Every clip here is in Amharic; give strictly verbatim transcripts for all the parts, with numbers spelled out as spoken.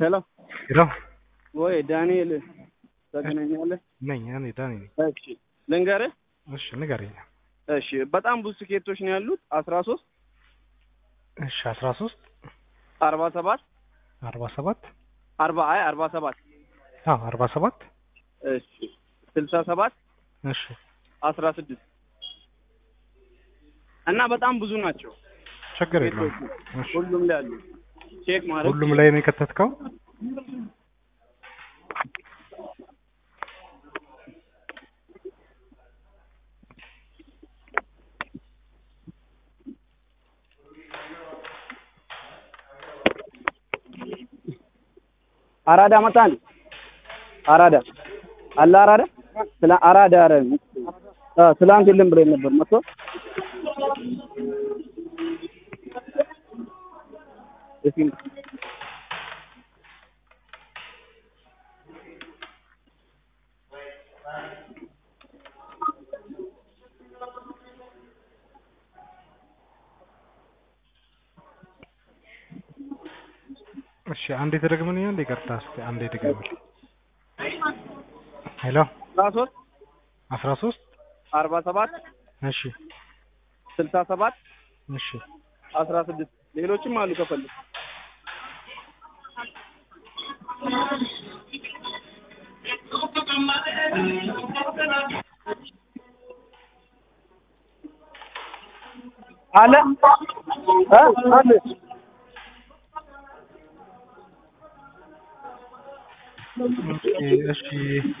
ሄሎ ሄሎ ወይ ዳንኤል ተገናኛለህ? ነኝ እኔ ዳንኤል። እሺ ልንገርህ። እሺ ንገረኝ። እሺ በጣም ብዙ ስኬቶች ነው ያሉት። አስራ ሶስት እሺ አስራ ሶስት አርባ ሰባት አርባ ሰባት አርባ አይ አርባ ሰባት አዎ አርባ ሰባት እሺ ስልሳ ሰባት እሺ አስራ ስድስት እና በጣም ብዙ ናቸው። ችግር የለውም። ሁሉም ላይ አሉ። ቼክ ማለት ሁሉም ላይ ነው የከተትከው? አራዳ መጣን። አራዳ አላ አራዳ ስለ አራዳ አረ አ ትላንት የለም ብለኝ ነበር መጥቶ እሺ እሺ አንዴ ተደግመኝ። አንዴ ይቅርታ እስኪ አንዴ ተደግመኝ። ሄሎ አስራ ሶስት አስራ ሶስት አርባ ሰባት እሺ ስልሳ ሰባት እሺ አስራ ስድስት ሌሎችም አሉ ከፈልክ አለ አ አለ እሺ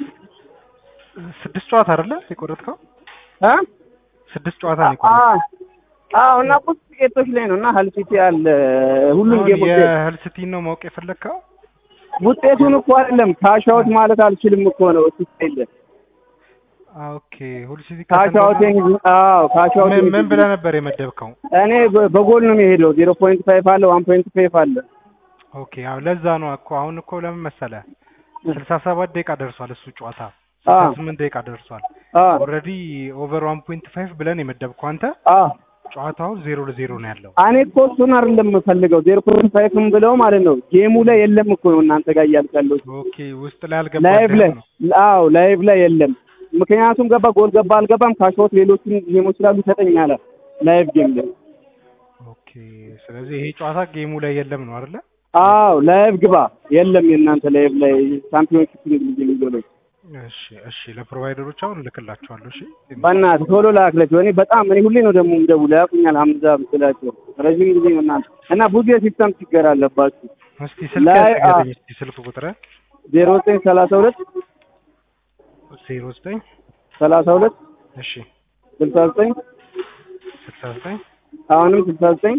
ስድስት ጨዋታ አይደለ የቆረጥከው? አ ስድስት ጨዋታ ነው የቆረጥከው? አዎ እና ቁጥ ጌቶች ላይ ነው እና ሀልሲቲ አለ ሁሉም ጌሞች የሀልሲቲ ነው ማወቅ የፈለግከው? ውጤቱን እኮ አይደለም ካሻውት ማለት አልችልም እኮ ነው እሱ አይደለ። ኦኬ ሁልሲቲ ካሻውት አዎ ካሻውት ምን ብለህ ነበር የመደብከው? እኔ በጎል ነው የሚሄደው ዜሮ ነጥብ አምስት አለ አንድ ነጥብ አምስት አለ። ኦኬ አዎ ለዛ ነው እኮ አሁን እኮ ለምን መሰለህ ስልሳ ሰባት ደቂቃ ደርሷል እሱ ጨዋታ ስልሳ ስምንት ደቂቃ ደርሷል። ኦልሬዲ ኦቨር አንድ ነጥብ አምስት ብለን የመደብከው አንተ አዎ ጨዋታው ዜሮ ለዜሮ ነው ያለው። እኔ እኮ እሱን አይደለም የምፈልገው ዜሮ ነጥብ አምስት ብለው ማለት ነው ጌሙ ላይ የለም እኮ ነው እናንተ ጋር እያልካለሁ። ኦኬ ውስጥ ላይ አልገባም ላይቭ ላይ አዎ ላይቭ ላይ የለም። ምክንያቱም ገባ ጎል ገባ አልገባም ካሾት ሌሎችን ጌሞች ስላሉ ተጠኛለ ላይቭ ጌም ላይ። ኦኬ ስለዚህ ይሄ ጨዋታ ጌሙ ላይ የለም ነው አይደለ? አዎ ላይቭ ግባ የለም የእናንተ ላይቭ ላይ ቻምፒዮንሺፕ እንግሊዝ የሚገለው። እሺ እሺ ለፕሮቫይደሮች አሁን ልክላቸዋለሁ። እሺ በእናትህ ቶሎ ላክላቸው። እኔ በጣም እኔ ሁሌ ነው ደግሞ የምደውለው ያውቁኛል ሀምዛ ብትላቸው ረጅም ጊዜ ነው እናንተ እና ብዙ የሲስተም ችግር አለባችሁ። እስቲ ስልክ ያስገኝ እስቲ ስልክ ቁጥር ዜሮ ዘጠኝ ሰላሳ ሁለት ዜሮ ዘጠኝ ሰላሳ ሁለት እሺ ስልሳ ዘጠኝ ስልሳ ዘጠኝ አሁንም ስልሳ ዘጠኝ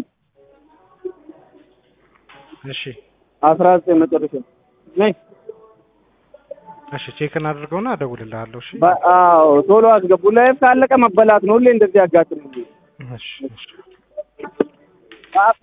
እሺ አስራ ዘጠኝ መጨረሻ ነይ። እሺ ቼክ እናድርገውና እደውልልሃለሁ። እሺ አዎ ቶሎ አስገቡ። ላይፍ ካለቀ መበላት ነው። ሁሌ እንደዚህ ያጋጥመኛል። እሺ እሺ